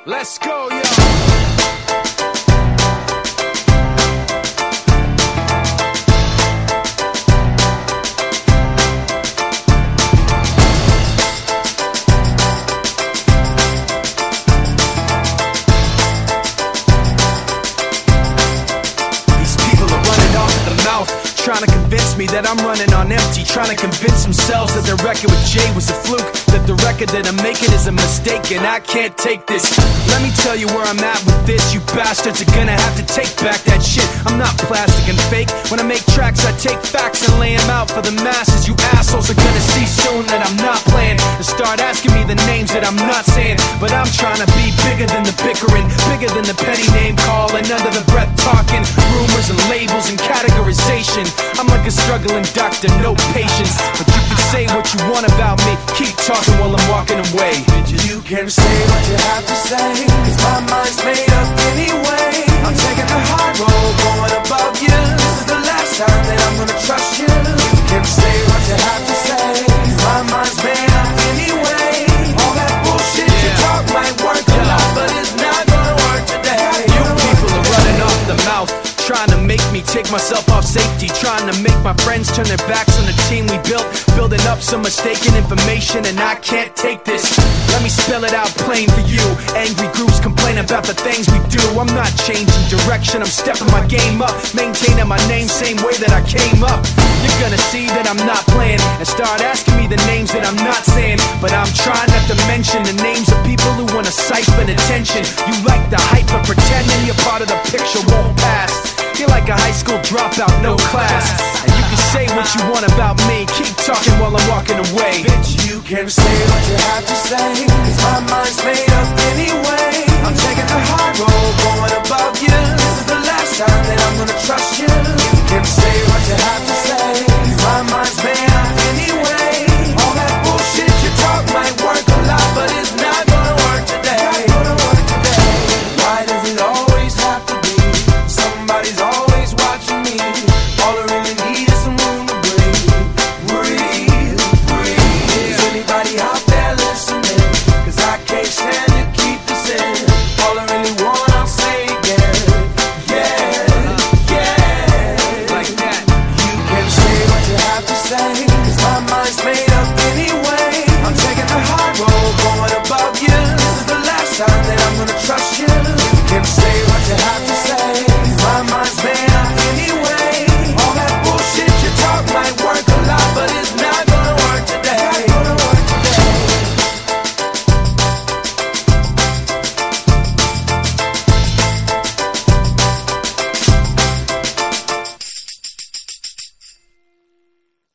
Let's go, yo. Trying to convince me that I'm running on empty, trying to convince themselves that their record with Jay was a fluke, that the record that I'm making is a mistake, and I can't take this. Let me tell you where I'm at with this. You bastards are gonna have to take back that shit. I'm not plastic and fake. When I make tracks, I take facts and lay them out for the masses. You assholes are gonna see soon that I'm not playing, and start asking me the names that I'm not saying. But I'm trying to be bigger than the bickering, bigger than the petty name calling, under the breath talking, rumors and labels and categorization. I'm like a struggling doctor, no patience. But you can say what you want about me, keep talking while I'm walking away. You can say what you have to say, cause my mind's made up anyway. I'm taking the high road, going above you. This is the last time that I'm gonna trust you. You can say what you have to say, cause my mind's made up anyway. All that bullshit you talk might work a lot, but it's not gonna work today. You people are running off the mouth, trying to make me take myself off safety, trying to make my friends turn their backs on the team we built, building up some mistaken information, and I can't take this. Let me spell it out plain for you. Angry groups complain about the things we do. I'm not changing direction, I'm stepping my game up, maintaining my name same way that I came up. You're gonna see that I'm not playing, and start asking me the names that I'm not saying. But I'm trying not to mention the names of people who wanna siphon attention. You like the hype, but pretending you're part of the picture won't pass. You're like a high school dropout, no class. And you can say what you want about me, keep talking while I'm walking away. Bitch, you can say what you have to say, cause my mind's made up anyway. I'm taking the high road, going above you. This is the last time that I'm gonna trust you. You